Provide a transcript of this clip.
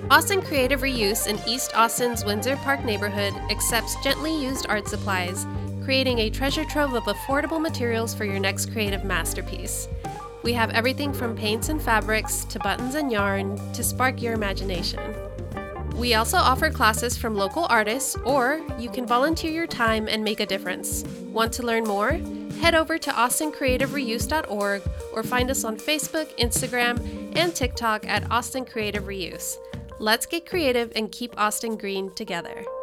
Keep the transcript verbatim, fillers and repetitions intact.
Austin Creative Reuse in East Austin's Windsor Park neighborhood accepts gently used art supplies, creating a treasure trove of affordable materials for your next creative masterpiece. We have everything from paints and fabrics to buttons and yarn to spark your imagination. We also offer classes from local artists, or you can volunteer your time and make a difference. Want to learn more? Head over to austin creative reuse dot org or find us on Facebook, Instagram, and TikTok at Austin Creative Reuse. Let's get creative and keep Austin green together.